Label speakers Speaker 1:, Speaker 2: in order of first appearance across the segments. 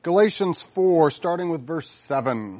Speaker 1: Galatians 4, starting with verse 7.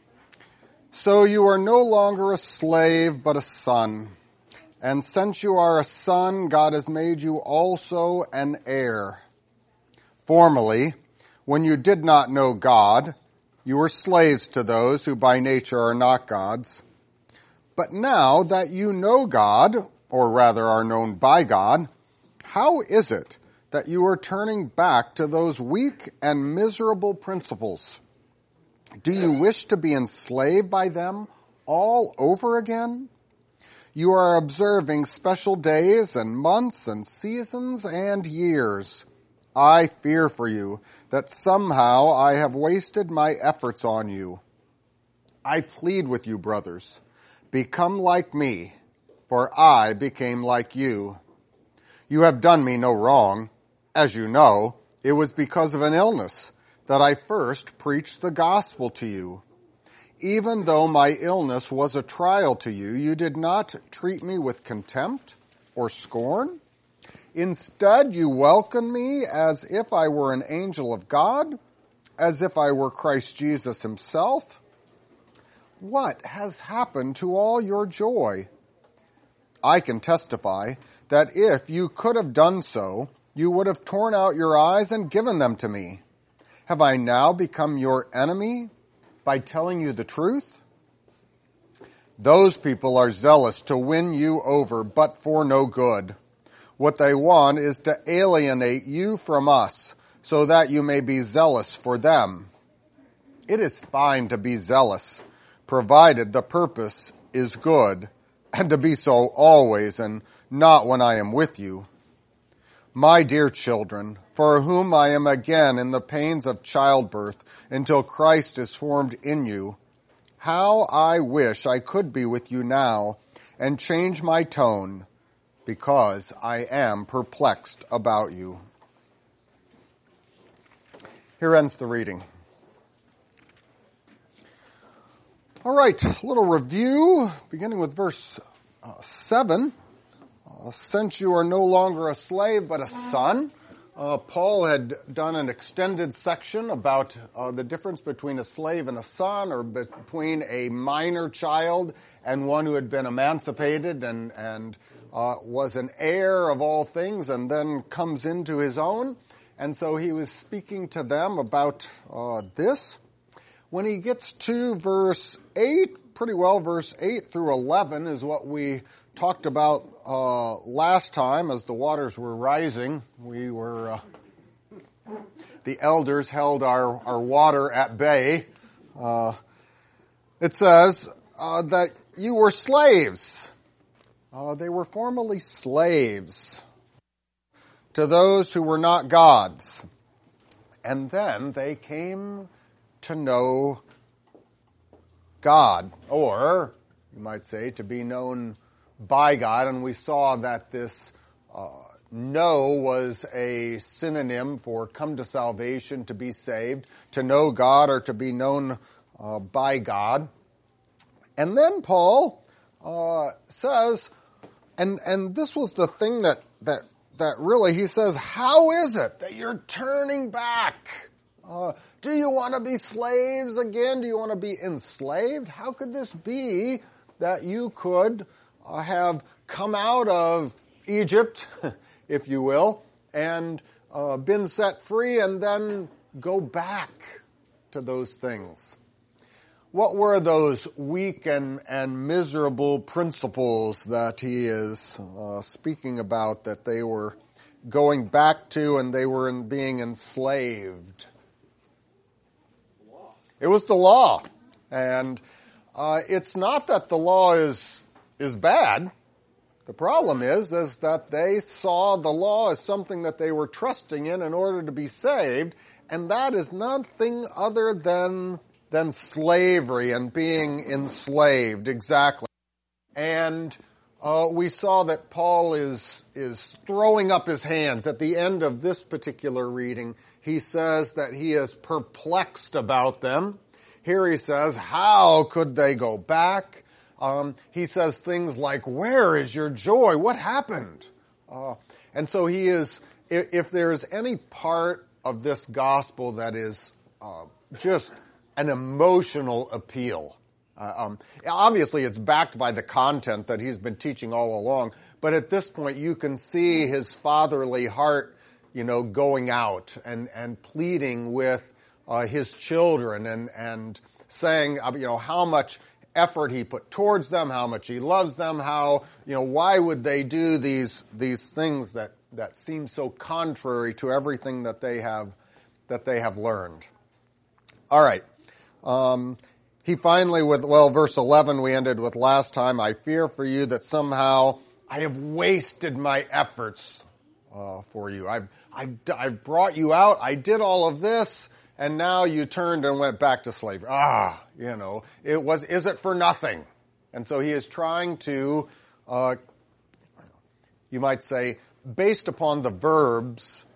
Speaker 1: So you are no longer a slave, but a son. And since you are a son, God has made you also an heir. Formerly, when you did not know God, you were slaves to those who by nature are not God's. But now that you know God, or rather are known by God, how is it that you are turning back to those weak and miserable principles? Do you wish to be enslaved by them all over again? You are observing special days and months and seasons and years. I fear for you that somehow I have wasted my efforts on you. I plead with you, brothers, become like me, for I became like you. You have done me no wrong. As you know, it was because of an illness that I first preached the gospel to you. Even though my illness was a trial to you, you did not treat me with contempt or scorn. Instead, you welcomed me as if I were an angel of God, as if I were Christ Jesus himself. What has happened to all your joy? I can testify that if you could have done so, you would have torn out your eyes and given them to me. Have I now become your enemy by telling you the truth? Those people are zealous to win you over, but for no good. What they want is to alienate you from us, so that you may be zealous for them. It is fine to be zealous, provided the purpose is good, and to be so always, and not when I am with you. My dear children, for whom I am again in the pains of childbirth until Christ is formed in you, how I wish I could be with you now and change my tone, because I am perplexed about you. Here ends the reading. All right, a little review, beginning with verse 7. Since you are no longer a slave but a son, Paul had done an extended section about the difference between a slave and a son, or between a minor child and one who had been emancipated and was an heir of all things and then comes into his own. And so he was speaking to them about this. When he gets to verse 8, pretty well verse 8 through 11 is what we talked about last time as the waters were rising. We were, the elders held our water at bay. It says that you were slaves. They were formerly slaves to those who were not God's. And then they came to know God, or you might say to be known by God, and we saw that this know was a synonym for come to salvation, to be saved, to know God, or to be known by God. And then Paul says, and this was the thing that really, he says, how is it that you're turning back? Do you want to be slaves again? Do you want to be enslaved? How could this be that you could have come out of Egypt, if you will, and been set free and then go back to those things? What were those weak and miserable principles that he is speaking about that they were going back to and they were being enslaved? It was the law. And it's not that the law is bad. The problem is that they saw the law as something that they were trusting in order to be saved, and that is nothing other than slavery and being enslaved, exactly. And we saw that Paul is throwing up his hands at the end of this particular reading. He says that he is perplexed about them. Here he says, how could they go back? He says things like, where is your joy? What happened? And so he is, if there's any part of this gospel that is just an emotional appeal. Obviously, it's backed by the content that he's been teaching all along, but at this point, you can see his fatherly heart, going out and pleading with his children and saying, how much effort he put towards them, how much he loves them, how, why would they do these things that seem so contrary to everything that they have learned. All right. He finally, verse 11 we ended with last time, I fear for you that somehow I have wasted my efforts for you. I've brought you out, I did all of this, and now you turned and went back to slavery. Is it for nothing? And so he is trying to, you might say, based upon the verbs,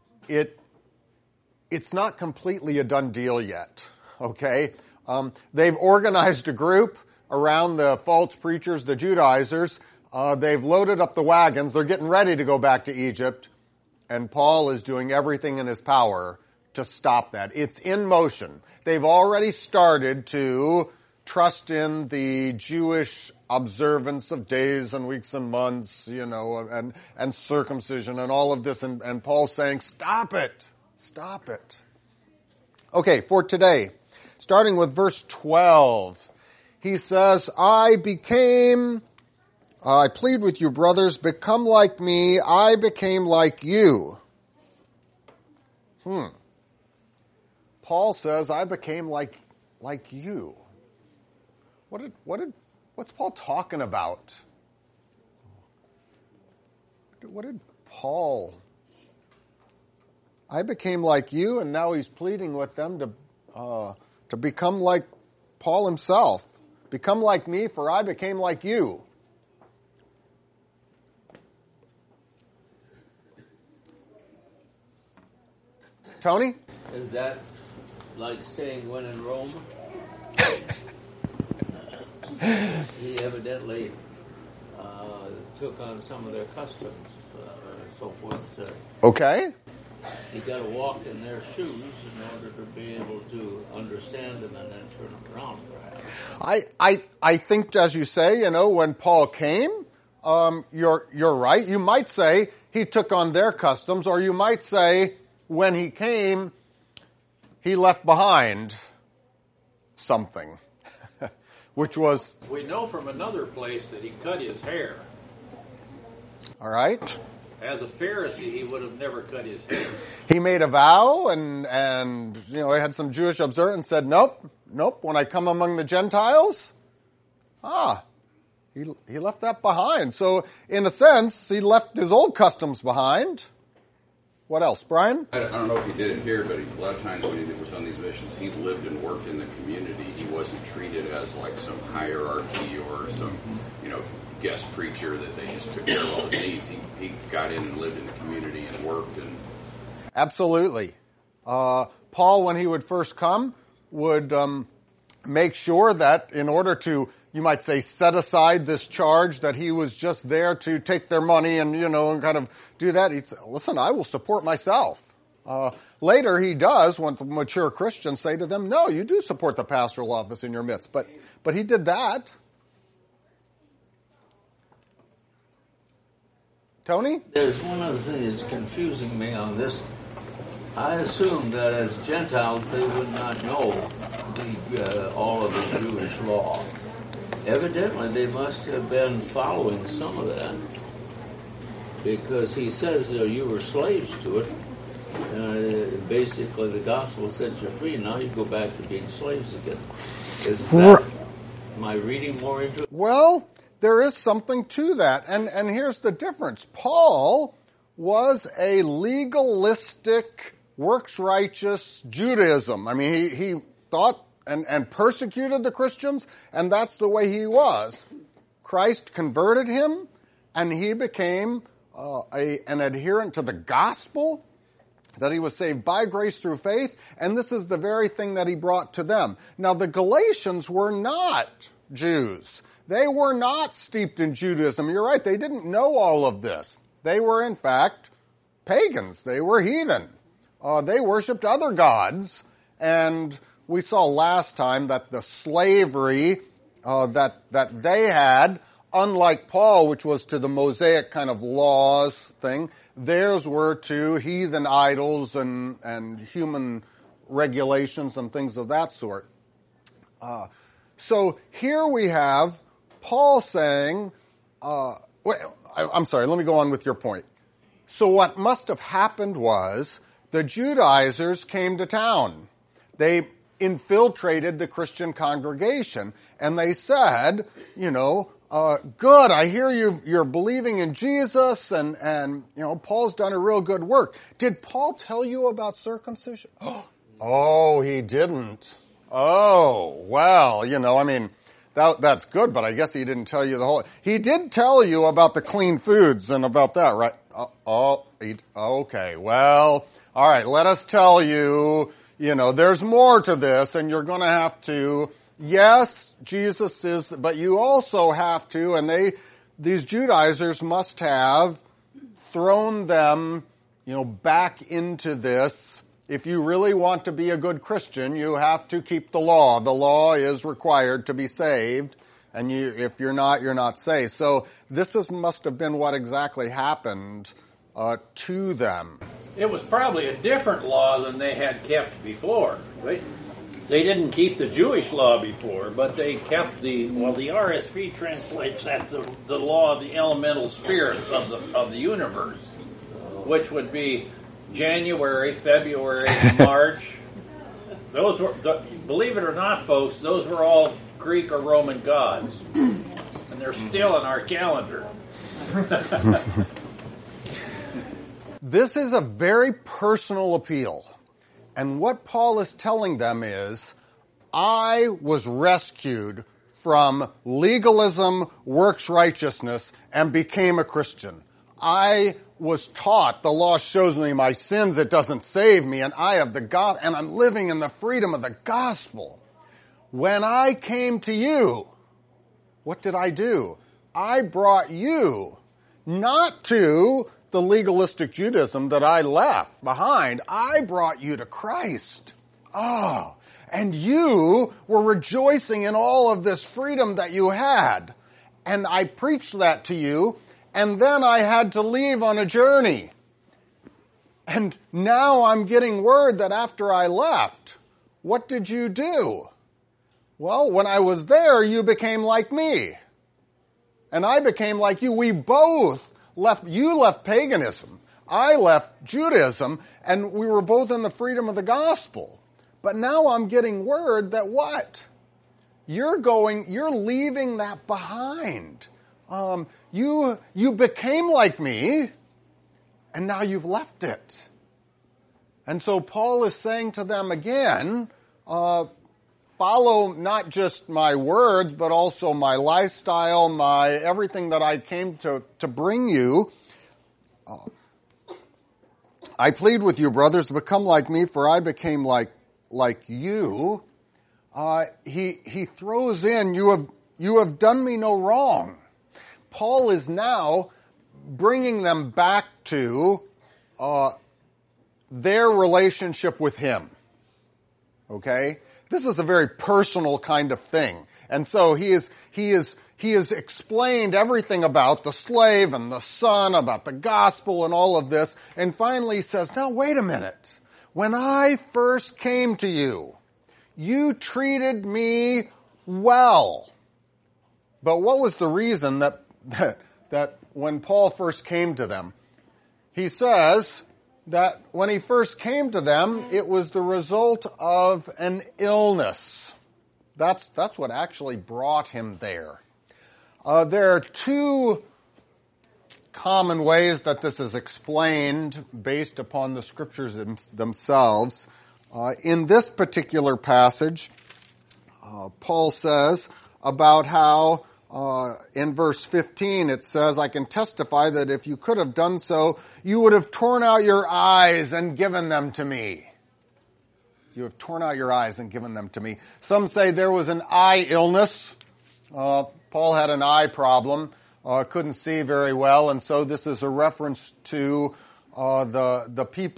Speaker 1: it's not completely a done deal yet, okay? They've organized a group around the false preachers, the Judaizers. They've loaded up the wagons. They're getting ready to go back to Egypt. And Paul is doing everything in his power to stop that. It's in motion. They've already started to trust in the Jewish observance of days and weeks and months, and circumcision and all of this. And Paul's saying, stop it. Stop it. Okay, for today, starting with verse 12, he says, I plead with you, brothers, become like me. I became like you. Paul says, I became like you. What's Paul talking about? What did Paul? I became like you, and now he's pleading with them to become like Paul himself. Become like me, for I became like you. Tony?
Speaker 2: Is that like saying when in Rome? He evidently took on some of their customs, so forth.
Speaker 1: Okay.
Speaker 2: You got to walk in their shoes in order to be able to understand them and then turn them around, perhaps.
Speaker 1: I think, as you say, when Paul came, you're right. You might say he took on their customs, or you might say when he came, he left behind something, which was...
Speaker 3: We know from another place that he cut his hair.
Speaker 1: All right.
Speaker 3: As a Pharisee, he would have never cut his hair.
Speaker 1: He made a vow and he had some Jewish observance and said, nope, when I come among the Gentiles, he left that behind. So in a sense, he left his old customs behind. What else, Brian?
Speaker 4: I don't know if he did it here, but a lot of times when he was on these missions, he lived and worked in the community. He wasn't treated as like some hierarchy or some, guest preacher that they just took care of all the needs. He got in and lived in the community and worked.
Speaker 1: Absolutely. Paul, when he would first come, would make sure that in order to, you might say, set aside this charge that he was just there to take their money and, and kind of do that, he'd say, listen, I will support myself. Later he does, when mature Christians say to them, no, you do support the pastoral office in your midst. But he did that. Tony?
Speaker 2: There's one other thing that's confusing me on this. I assume that as Gentiles they would not know all of the Jewish law. Evidently they must have been following some of that, because he says you were slaves to it. Basically the gospel set you free, now you go back to being slaves again. Am I reading more into it?
Speaker 1: Well, there is something to that. And here's the difference. Paul was a legalistic, works-righteous Judaism. I mean, he thought and persecuted the Christians, and that's the way he was. Christ converted him, and he became an adherent to the gospel, that he was saved by grace through faith, and this is the very thing that he brought to them. Now, the Galatians were not Jews. They were not steeped in Judaism. You're right, they didn't know all of this. They were, in fact, pagans. They were heathen. They worshipped other gods. And we saw last time that the slavery that they had, unlike Paul, which was to the Mosaic kind of laws thing, theirs were to heathen idols and human regulations and things of that sort. So here we have Paul saying, I'm sorry, let me go on with your point. So what must have happened was the Judaizers came to town. They infiltrated the Christian congregation, and they said, good, I hear you're believing in Jesus, and Paul's done a real good work. Did Paul tell you about circumcision? Oh, he didn't. Oh, well, that's good, but I guess he didn't tell you the whole... He did tell you about the clean foods and about that, right? Okay, well, all right, let us tell you, there's more to this, and you're going to have to... Yes, Jesus is, but you also have to, and these Judaizers must have thrown them, back into this. If you really want to be a good Christian, you have to keep the law. The law is required to be saved, and if you're not, you're not saved. So this must have been what exactly happened to them.
Speaker 3: It was probably a different law than they had kept before. Right? They didn't keep the Jewish law before, but they kept the RSV translates that the law of the elemental spirits of the universe, which would be January, February, March. Those were, believe it or not, folks, those were all Greek or Roman gods, and they're still in our calendar.
Speaker 1: This is a very personal appeal. And what Paul is telling them is, I was rescued from legalism, works righteousness, and became a Christian. I was taught, the law shows me my sins, it doesn't save me, and I have the God, and I'm living in the freedom of the gospel. When I came to you, what did I do? I brought you not to the legalistic Judaism that I left behind. I brought you to Christ. And you were rejoicing in all of this freedom that you had. And I preached that to you, and then I had to leave on a journey. And now I'm getting word that after I left, what did you do? Well, when I was there, you became like me. And I became like you. We both you left paganism, I left Judaism, and we were both in the freedom of the gospel. But now I'm getting word that what? You're leaving that behind. You became like me, and now you've left it. And so Paul is saying to them again, follow not just my words, but also my lifestyle, my everything that I came to bring you. I plead with you, brothers, become like me, for I became like you. He throws in, you have done me no wrong. Paul is now bringing them back to their relationship with him. Okay? This is a very personal kind of thing. And so he has explained everything about the slave and the son, about the gospel and all of this, and finally he says, now wait a minute. When I first came to you, you treated me well. But what was the reason that when Paul first came to them? He says that when he first came to them, it was the result of an illness. That's what actually brought him there. There are two common ways that this is explained based upon the scriptures themselves. In this particular passage, Paul says about how in verse 15 it says, I can testify that if you could have done so, you would have torn out your eyes and given them to me. You have torn out your eyes and given them to me. Some say there was an eye illness. Paul had an eye problem, couldn't see very well, and so this is a reference to the people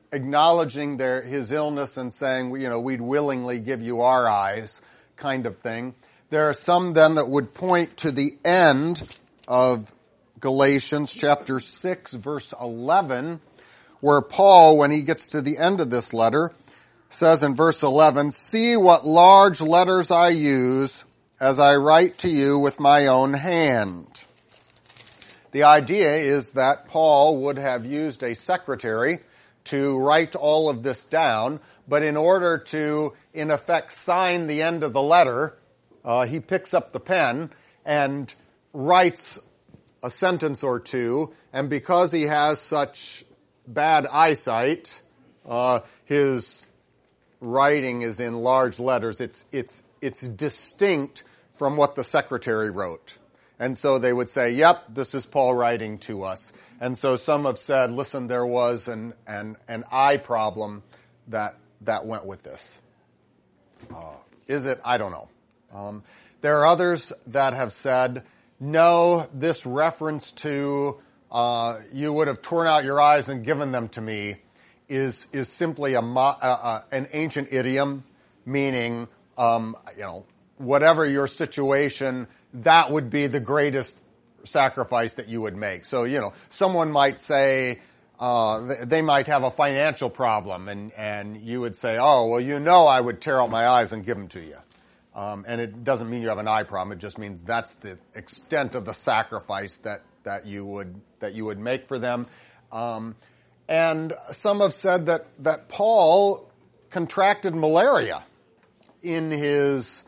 Speaker 1: acknowledging his illness and saying, we'd willingly give you our eyes, kind of thing. There are some then that would point to the end of Galatians chapter 6, verse 11, where Paul, when he gets to the end of this letter, says in verse 11, "See what large letters I use as I write to you with my own hand." The idea is that Paul would have used a secretary to write all of this down, but in order to, in effect, sign the end of the letter, he picks up the pen and writes a sentence or two, and because he has such bad eyesight, his writing is in large letters. It's distinct from what the secretary wrote. And so they would say, yep, this is Paul writing to us. And so some have said, listen, there was an eye problem that went with this. Is it? I don't know. There are others that have said, no, this reference to you would have torn out your eyes and given them to me is simply an ancient idiom, meaning whatever your situation, that would be the greatest sacrifice that you would make. So someone might say they might have a financial problem, and you would say, oh, well, I would tear out my eyes and give them to you. And it doesn't mean you have an eye problem. It just means that's the extent of the sacrifice that you would make for them. And some have said that Paul contracted malaria in his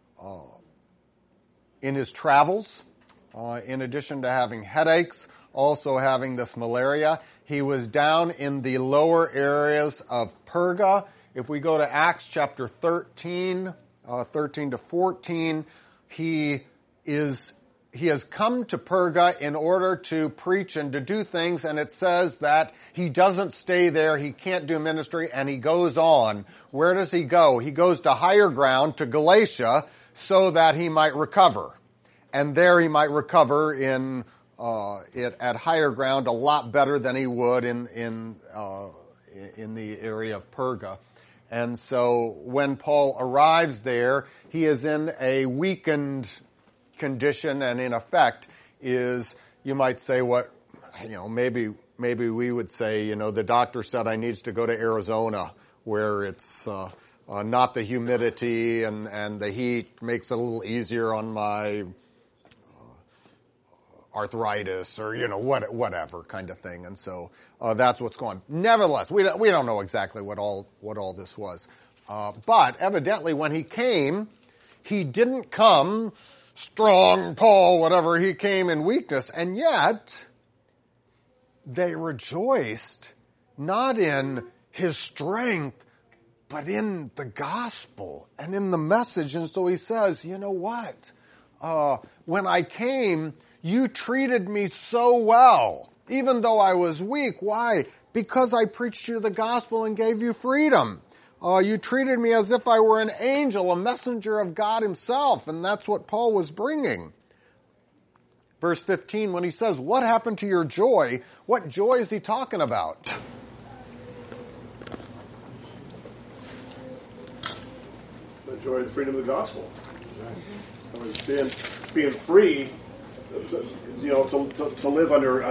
Speaker 1: travels. In addition to having headaches, also having this malaria, he was down in the lower areas of Perga. If we go to Acts chapter 13 to 14, he has come to Perga in order to preach and to do things, and it says that he doesn't stay there, he can't do ministry, and he goes on. Where does he go? He goes to higher ground, to Galatia, so that he might recover. And there he might recover at higher ground a lot better than he would in the area of Perga. And so when Paul arrives there, he is in a weakened condition, and in effect is, you might say, maybe we would say, the doctor said I needs to go to Arizona, where it's not the humidity and the heat makes it a little easier on my arthritis or whatever kind of thing. And so that's what's going on. Nevertheless, we don't know exactly what all this was, but evidently when he came, he didn't come strong, Paul, whatever. He came in weakness, and yet they rejoiced not in his strength, but in the gospel and in the message. And so he says, you know what? When I came, you treated me so well, even though I was weak. Why? Because I preached you the gospel and gave you freedom. You treated me as if I were an angel, a messenger of God himself, and that's what Paul was bringing. Verse 15, when he says, what happened to your joy? What joy is he talking about?
Speaker 5: The joy of the freedom of the gospel. Being free, to live under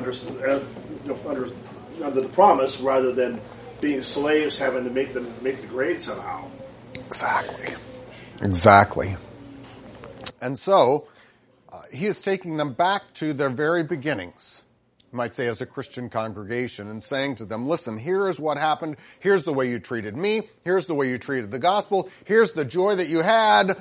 Speaker 5: the promise rather than being slaves, having to make the grade somehow.
Speaker 1: Exactly. And so he is taking them back to their very beginnings, you might say, as a Christian congregation, and saying to them, listen, here is what happened. Here's the way you treated me. Here's the way you treated the gospel. Here's the joy that you had.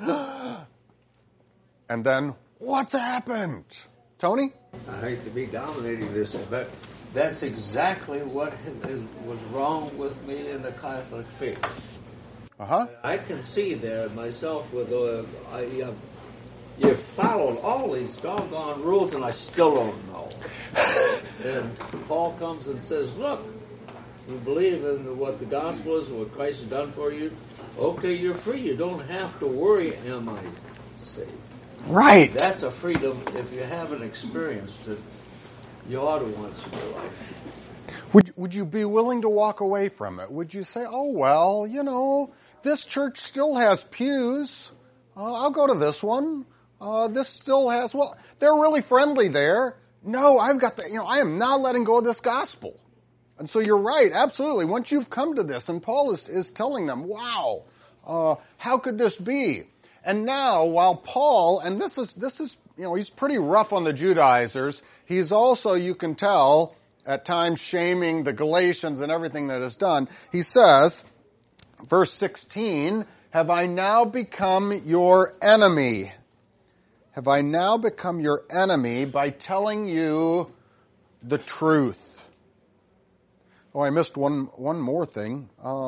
Speaker 1: And then, what's happened? Tony?
Speaker 2: I hate to be dominating this, but that's exactly what was wrong with me in the Catholic faith. I can see that myself with you followed all these doggone rules, and I still don't know. And Paul comes and says, look, you believe in what the gospel is and what Christ has done for you, okay, you're free. You don't have to worry, am I saved?
Speaker 1: Right.
Speaker 2: That's a freedom if you haven't experienced it. You ought to once in your life.
Speaker 1: Would you be willing to walk away from it? Would you say, oh, well, this church still has pews. I'll go to this one. This still has, they're really friendly there. No, I am not letting go of this gospel. And so you're right, absolutely. Once you've come to this, and Paul is telling them, wow, how could this be? And now, while Paul, and this is, he's pretty rough on the Judaizers, he's also, you can tell, at times shaming the Galatians and everything that is done. He says, verse 16, have I now become your enemy? Have I now become your enemy by telling you the truth? Oh, I missed one more thing.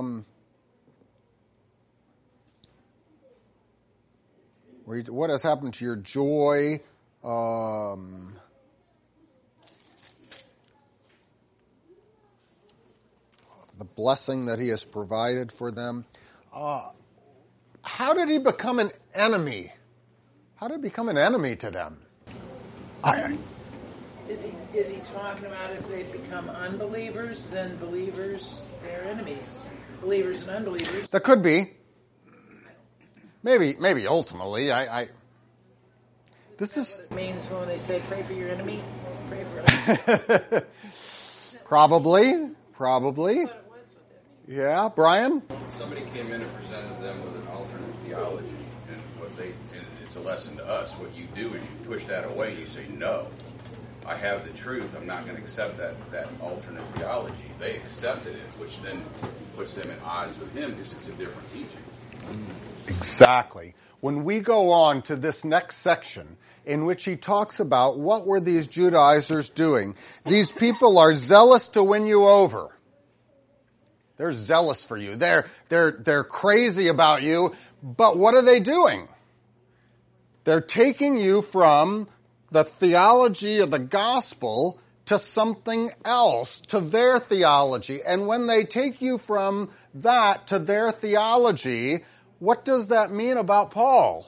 Speaker 1: What has happened to your joy? The blessing that he has provided for them. How did he become an enemy? How did he become an enemy to them?
Speaker 6: Is he talking about if they become unbelievers, then believers, they're enemies? Believers and unbelievers.
Speaker 1: That could be. Maybe ultimately. This is...
Speaker 6: It means when they say pray for your enemy, pray for us.
Speaker 1: Probably. Yeah, Brian?
Speaker 4: Somebody came in and presented them with an alternate theology, and it's a lesson to us. What you do is you push that away. You say, no, I have the truth. I'm not going to accept that alternate theology. They accepted it, which then puts them at odds with him because it's a different teaching.
Speaker 1: Exactly. When we go on to this next section, in which he talks about what were these Judaizers doing. These people are zealous to win you over. They're zealous for you. They're crazy about you. But what are they doing? They're taking you from the theology of the gospel to something else, to their theology. And when they take you from that to their theology, what does that mean about Paul?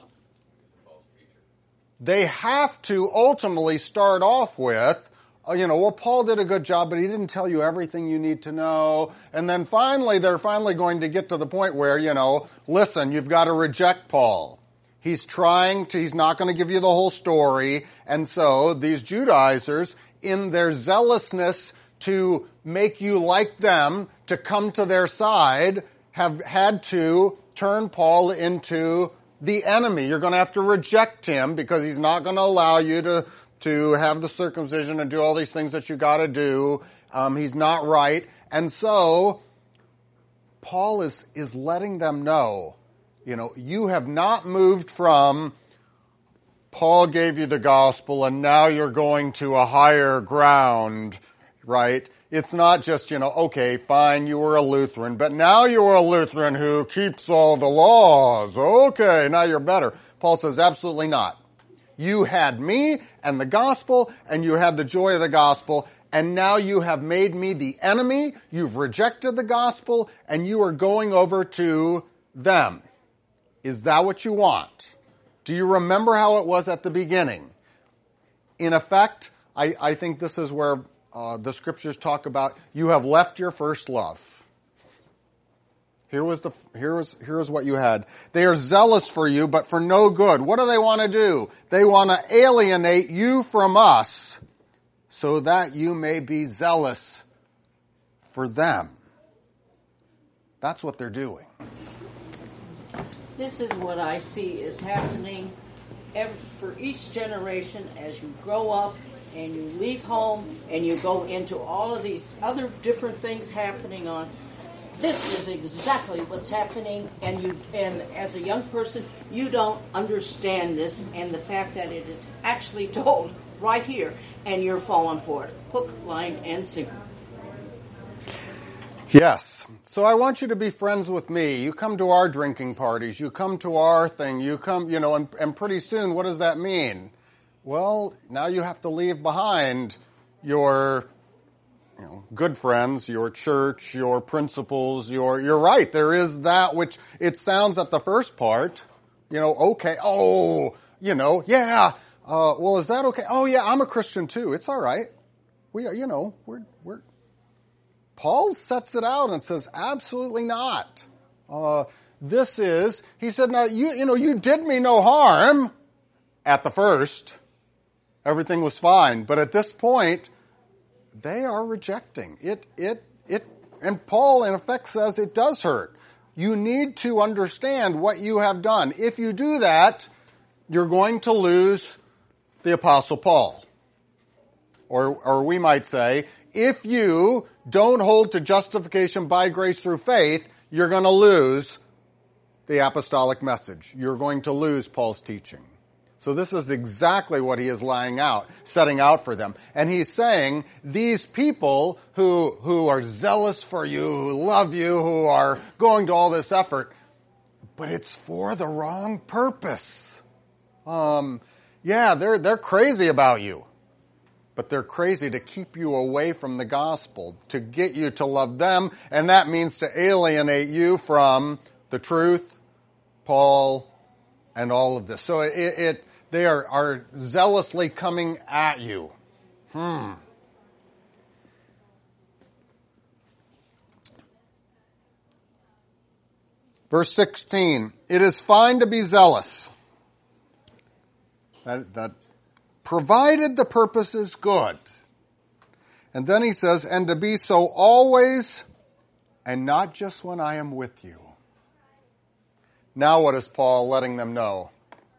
Speaker 1: They have to ultimately start off with, Paul did a good job, but he didn't tell you everything you need to know. And then they're finally going to get to the point where, listen, you've got to reject Paul. He's not going to give you the whole story. And so these Judaizers, in their zealousness to make you like them, to come to their side, have had to turn Paul into the enemy. You're going to have to reject him because he's not going to allow you to have the circumcision and do all these things that you got to do. He's not right. And so Paul is letting them know, you have not moved from Paul gave you the gospel and now you're going to a higher ground, right? It's not just, okay, fine, you were a Lutheran, but now you're a Lutheran who keeps all the laws. Okay, now you're better. Paul says, absolutely not. You had me and the gospel, and you had the joy of the gospel, and now you have made me the enemy. You've rejected the gospel, and you are going over to them. Is that what you want? Do you remember how it was at the beginning? In effect, I think this is where the scriptures talk about you have left your first love. Here is what you had. They are zealous for you, but for no good. What do they want to do? They want to alienate you from us so that you may be zealous for them. That's what they're doing.
Speaker 7: This is what I see is happening for each generation as you grow up and you leave home and you go into all of these other different things happening on. This is exactly what's happening, and as a young person, you don't understand this, and the fact that it is actually told right here, and you're falling for it, hook, line, and sinker.
Speaker 1: Yes. So I want you to be friends with me. You come to our drinking parties. You come to our thing. You come, and pretty soon, what does that mean? Well, now you have to leave behind your good friends, your church, your principles, you're right. There is that which it sounds at the first part, okay. Oh, yeah. Well, is that okay? Oh yeah, I'm a Christian too. It's all right. We're Paul sets it out and says, absolutely not. He said, now, you did me no harm at the first. Everything was fine. But at this point, they are rejecting it. And Paul, in effect, says it does hurt. You need to understand what you have done. If you do that, you're going to lose the Apostle Paul. Or we might say, if you don't hold to justification by grace through faith, you're going to lose the apostolic message. You're going to lose Paul's teaching. So this is exactly what he is setting out for them. And he's saying, these people who are zealous for you, who love you, who are going to all this effort, but it's for the wrong purpose. They're crazy about you. But they're crazy to keep you away from the gospel, to get you to love them, and that means to alienate you from the truth, Paul, and all of this. So they are zealously coming at you. Verse 16, it is fine to be zealous. That provided the purpose is good. And then he says, and to be so always, and not just when I am with you. Now what is Paul letting them know?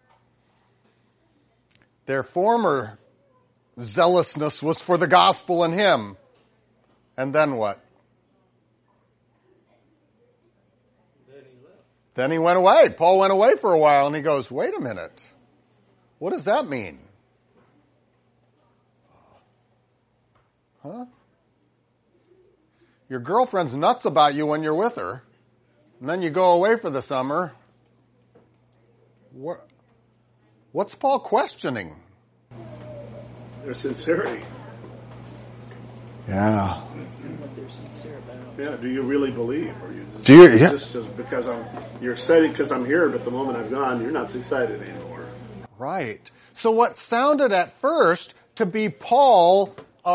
Speaker 1: Their former zealousness was for the gospel and him. And then what? Then he went away. Paul went away for a while and he goes, wait a minute. What does that mean? Huh? Your girlfriend's nuts about you when you're with her, and then you go away for the summer. What's Paul questioning?
Speaker 5: Their sincerity.
Speaker 1: Yeah.
Speaker 6: What they're sincere about.
Speaker 5: Yeah. Do you really believe? Or just because you're excited because I'm here, but the moment I'm gone, you're not excited anymore.
Speaker 1: Right. So what sounded at first to be Paul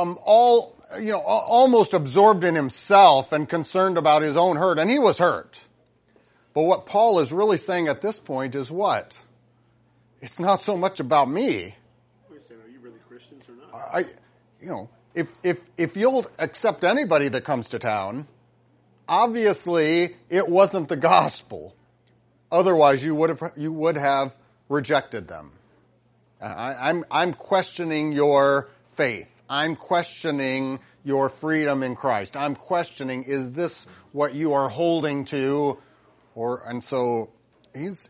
Speaker 1: almost absorbed in himself and concerned about his own hurt, and he was hurt. But what Paul is really saying at this point is what? It's not so much about me.
Speaker 5: Wait a second, are you really Christians or not?
Speaker 1: If you'll accept anybody that comes to town, obviously it wasn't the gospel. Otherwise, you would have rejected them. I'm questioning your faith. I'm questioning your freedom in Christ. I'm questioning, is this what you are holding to? And so he's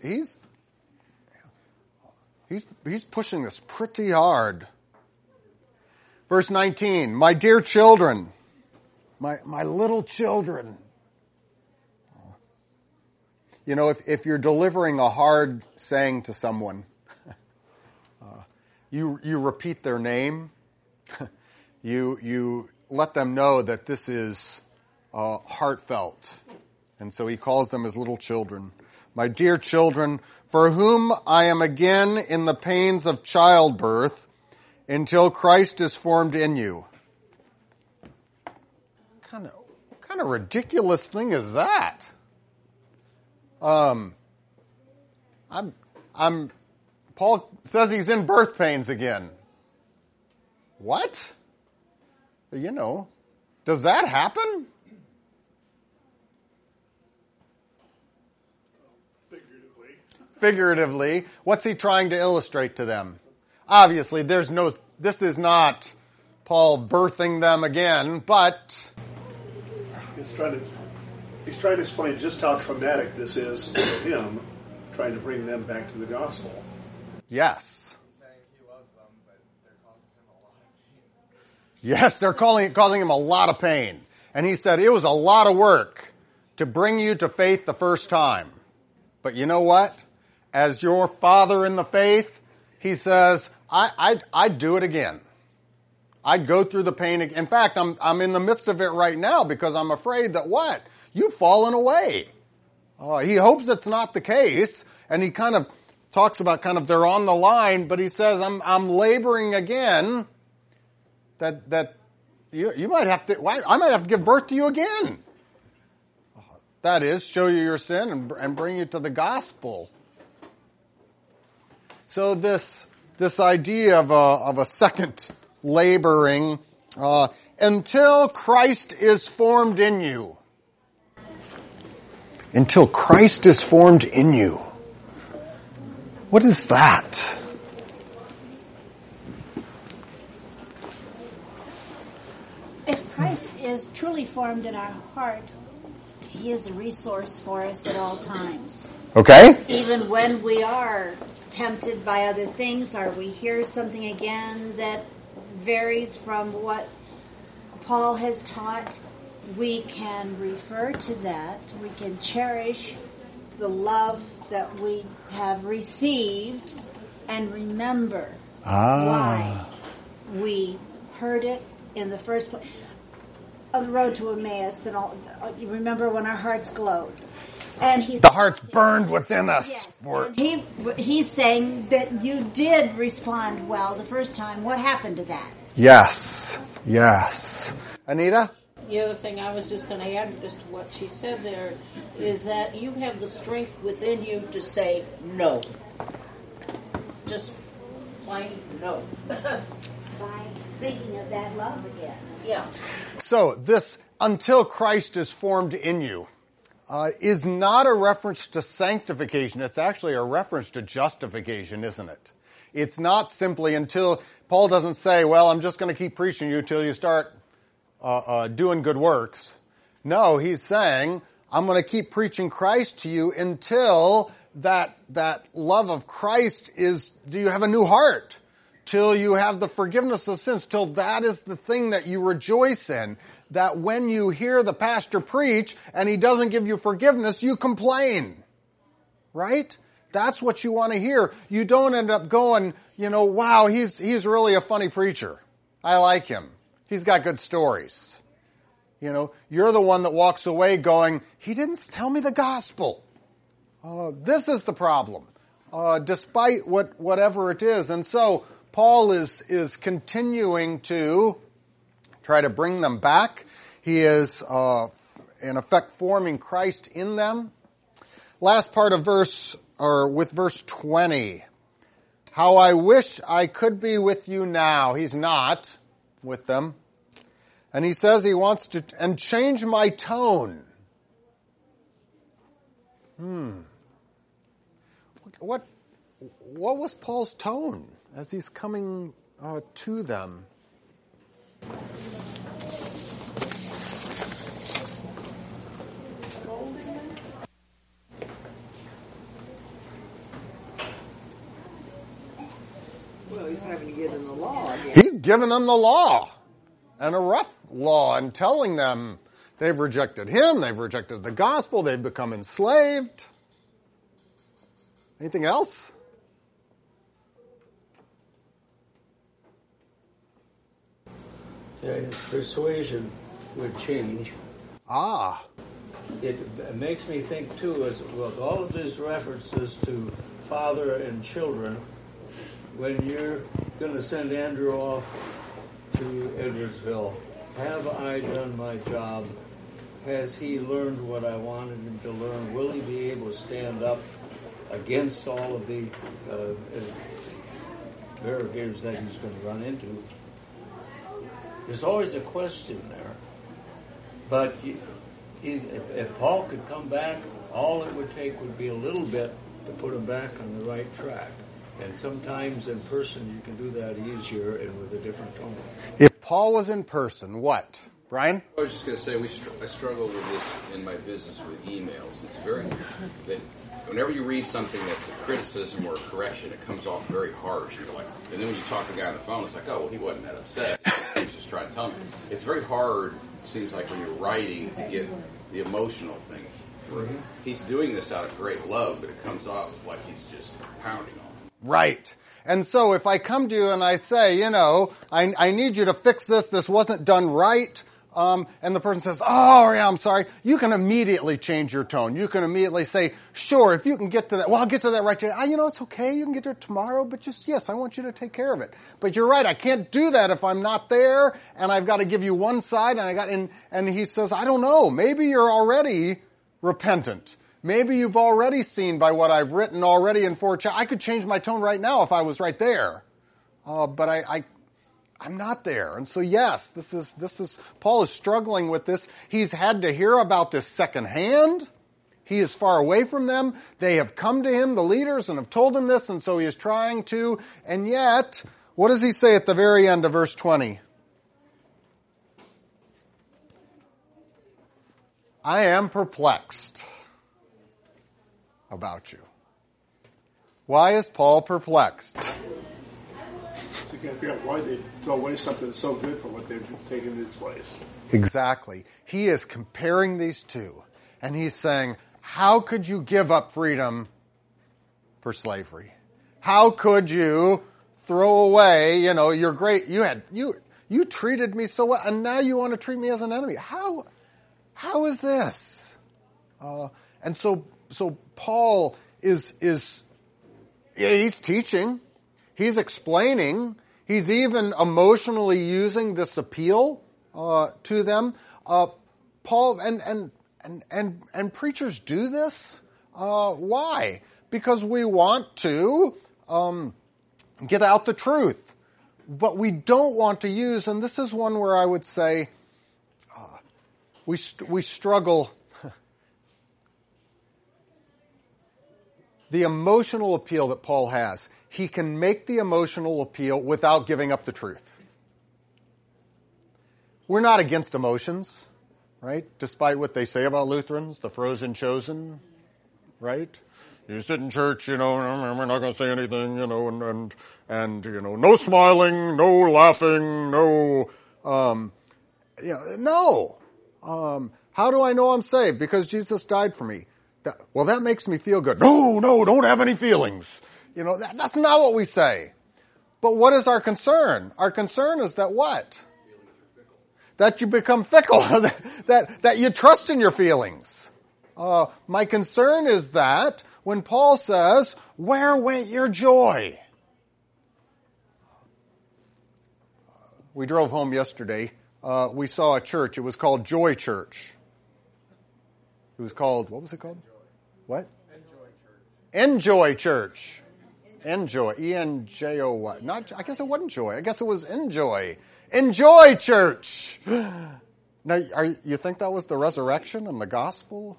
Speaker 1: pushing this pretty hard. Verse 19, my dear children, my little children. If you're delivering a hard saying to someone, you repeat their name. You let them know that this is heartfelt. And so he calls them his little children. My dear children, for whom I am again in the pains of childbirth until Christ is formed in you. What kind of ridiculous thing is that? Paul says he's in birth pains again. What? Does that happen? Figuratively. What's he trying to illustrate to them? Obviously, this is not Paul birthing them again, but
Speaker 5: he's trying to explain just how traumatic this is for him, trying to bring them back to the gospel.
Speaker 1: Yes. Yes, they're causing him a lot of pain. And he said it was a lot of work to bring you to faith the first time. But you know what? As your father in the faith, he says, I'd do it again. I'd go through the pain again. In fact, I'm in the midst of it right now because I'm afraid that what? You've fallen away. He hopes it's not the case. And he kind of talks about they're on the line, but he says, I'm laboring again that you might have to, I might have to give birth to you again. That is, show you your sin and bring you to the gospel. So this idea of a second laboring, until Christ is formed in you. Until Christ is formed in you. What is that?
Speaker 8: If Christ is truly formed in our heart, He is a resource for us at all times.
Speaker 1: Okay.
Speaker 8: Even when we are tempted by other things, or we hear something again that varies from what Paul has taught, we can refer to that. We can cherish the love that we have received and remember why we heard it in the first place. On the road to Emmaus, you remember when our hearts glowed. And the
Speaker 1: heart's burned within us.
Speaker 8: Yes. He's saying that you did respond well the first time. What happened to that?
Speaker 1: Yes. Anita?
Speaker 7: The other thing I was just going to add just to what she said there is that you have the strength within you to say no. Just plain no.
Speaker 8: By thinking of that love again.
Speaker 7: Yeah.
Speaker 1: So this, until Christ is formed in you, is not a reference to sanctification. It's actually a reference to justification, isn't it? It's not simply until, Paul doesn't say, well, I'm just going to keep preaching you till you start doing good works. No, he's saying, I'm going to keep preaching Christ to you until that love of Christ do you have a new heart? Till you have the forgiveness of sins, till that is the thing that you rejoice in. That when you hear the pastor preach and he doesn't give you forgiveness, you complain. Right? That's what you want to hear. You don't end up going, wow, he's really a funny preacher. I like him. He's got good stories. You're the one that walks away going, he didn't tell me the gospel. This is the problem. Despite whatever it is. And so Paul is continuing to try to bring them back. He is, in effect, forming Christ in them. Last part of verse 20. How I wish I could be with you now. He's not with them. And he says he wants to, and change my tone. What was Paul's tone as he's coming to them?
Speaker 7: Well, he's having to give them the law again.
Speaker 1: He's giving them the law, and a rough law, and telling them they've rejected him, they've rejected the gospel, they've become enslaved. Anything else?
Speaker 2: Yeah, his persuasion would change. It makes me think, too, with all of these references to father and children, when you're going to send Andrew off to Edwardsville, have I done my job? Has he learned what I wanted him to learn? Will he be able to stand up against all of the barricades that he's going to run into? There's always a question there. But if Paul could come back, all it would take would be a little bit to put him back on the right track. And sometimes in person you can do that easier and with a different tone.
Speaker 1: If Paul was in person, what? Brian?
Speaker 4: I was just going to say, I struggle with this in my business with emails. It's very, that whenever you read something that's a criticism or a correction, it comes off very harsh. You're like, and then when you talk to the guy on the phone, it's like, oh, well, he wasn't that upset. He was just trying to tell me. It's very hard, it seems like, when you're writing to get the emotional thing through. He's doing this out of great love, but it comes off like he's just pounding on him.
Speaker 1: Right. And so if I come to you and I say, I need you to fix this wasn't done right, and the person says, oh, yeah, I'm sorry, you can immediately change your tone. You can immediately say, sure, if you can get to that, well, I'll get to that right today. It's okay, you can get to it tomorrow, but just, yes, I want you to take care of it. But you're right, I can't do that if I'm not there, and I've got to give you one side, and he says, I don't know, maybe you're already repentant. Maybe you've already seen by what I've written already in 4 chapters. I could change my tone right now if I was right there. But I'm not there. And so yes, this is, Paul is struggling with this. He's had to hear about this secondhand. He is far away from them. They have come to him, the leaders, and have told him this, and so he is trying to, and yet, what does he say at the very end of verse 20? I am perplexed about you. Why is Paul perplexed?
Speaker 5: So you can't figure out why they throw away something that's so good for what they've taken in its place.
Speaker 1: Exactly. He is comparing these two. And he's saying, how could you give up freedom for slavery? How could you throw away, you're great, you treated me so well, and now you want to treat me as an enemy. How is this? And so Paul is he's teaching, he's explaining, he's even emotionally using this appeal to them. Paul and preachers do this. Why? Because we want to get out the truth, but we don't want to use. And this is one where I would say we struggle. The emotional appeal that Paul has, he can make the emotional appeal without giving up the truth. We're not against emotions, right? Despite what they say about Lutherans, the frozen chosen, right? You sit in church, we're not going to say anything, and no smiling, no laughing, no, no. How do I know I'm saved? Because Jesus died for me. That makes me feel good. No, don't have any feelings. That's not what we say. But what is our concern? Our concern is that what? That you become fickle. that you trust in your feelings. My concern is that when Paul says, where went your joy? We drove home yesterday. We saw a church. It was called Joy Church. It was called, what was it called? What? Enjoy Church. Enjoy. E-N-J-O-Y. I guess it wasn't joy. I guess it was enjoy. Enjoy Church. Now, you think that was the resurrection and the gospel?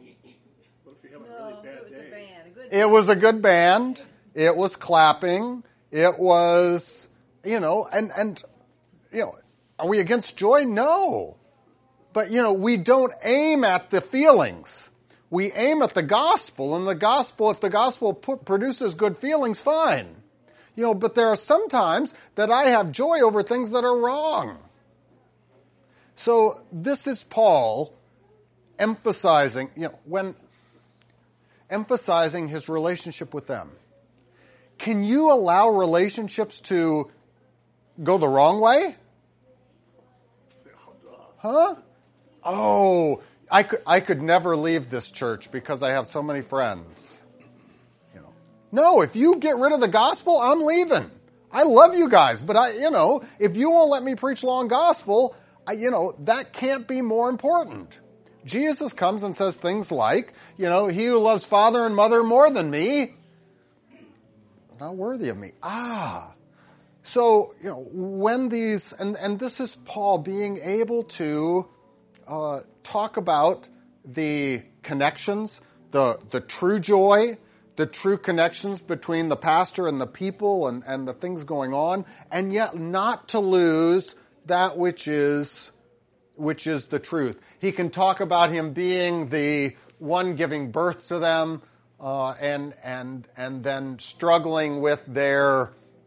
Speaker 1: It was a good band. It was clapping. It was, and are we against joy? No. But, we don't aim at the feelings. We aim at the gospel, and if the gospel produces good feelings, fine. But there are some times that I have joy over things that are wrong. So this is Paul emphasizing, emphasizing his relationship with them. Can you allow relationships to go the wrong way? Huh? Oh, I could never leave this church because I have so many friends. No, if you get rid of the gospel, I'm leaving. I love you guys, but if you won't let me preach long gospel, that can't be more important. Jesus comes and says things like, he who loves father and mother more than me, not worthy of me. So, when these, and this is Paul being able to talk about the connections, the true joy, the true connections between the pastor and the people and the things going on, and yet not to lose that which is the truth. He can talk about him being the one giving birth to them, and then struggling with their,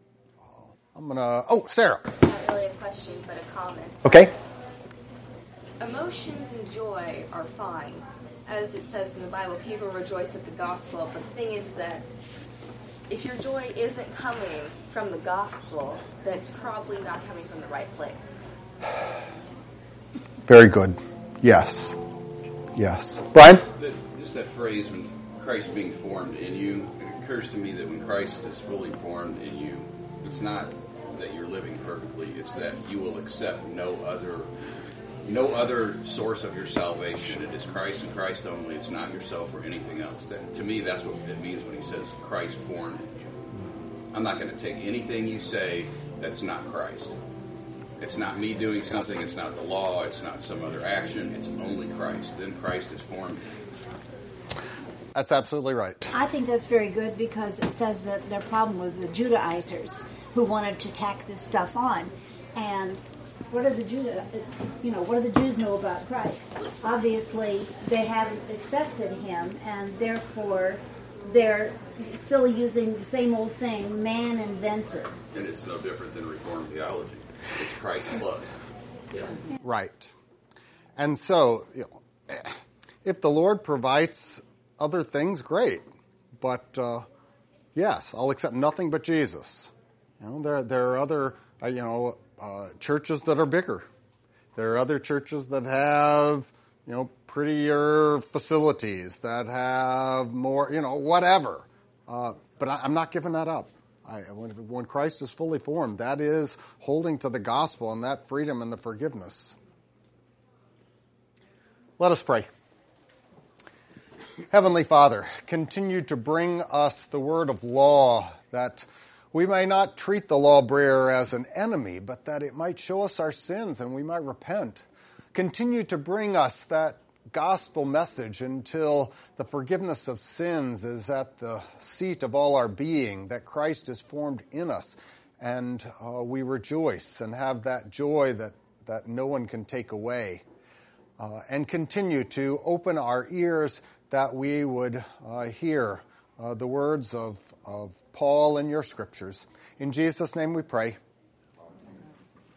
Speaker 1: Sarah.
Speaker 9: Not really a question, but a comment.
Speaker 1: Okay.
Speaker 9: Emotions and joy are fine. As it says in the Bible, people rejoice at the gospel. But the thing is that if your joy isn't coming from the gospel, then it's probably not coming from the right place.
Speaker 1: Very good. Yes. Yes. Brian?
Speaker 4: Just that phrase, when Christ being formed in you, it occurs to me that when Christ is fully formed in you, it's not that you're living perfectly, it's that you will accept no other source of your salvation. It is Christ and Christ only. It's not yourself or anything else. To me, that's what it means when he says Christ formed in you. I'm not going to take anything you say that's not Christ. It's not me doing something. It's not the law. It's not some other action. It's only Christ. Then Christ is formed.
Speaker 1: That's absolutely right.
Speaker 8: I think that's very good because it says that their problem was the Judaizers who wanted to tack this stuff on. And what do the Jews know about Christ? Obviously, they haven't accepted him, and therefore they're still using the same old thing man invented.
Speaker 4: And it's no different than Reformed theology. It's Christ plus.
Speaker 2: Yeah.
Speaker 1: Right. And so, if the Lord provides other things, great. But, yes, I'll accept nothing but Jesus. There are other, churches that are bigger. There are other churches that have, prettier facilities, that have more, whatever. But I'm not giving that up. When Christ is fully formed, that is holding to the gospel and that freedom and the forgiveness. Let us pray. Heavenly Father, continue to bring us the word of law, that we may not treat the lawbreaker as an enemy, but that it might show us our sins and we might repent. Continue to bring us that gospel message until the forgiveness of sins is at the seat of all our being, that Christ is formed in us, and we rejoice and have that joy that no one can take away. And continue to open our ears that we would hear the words of Paul in your scriptures. In Jesus' name we pray.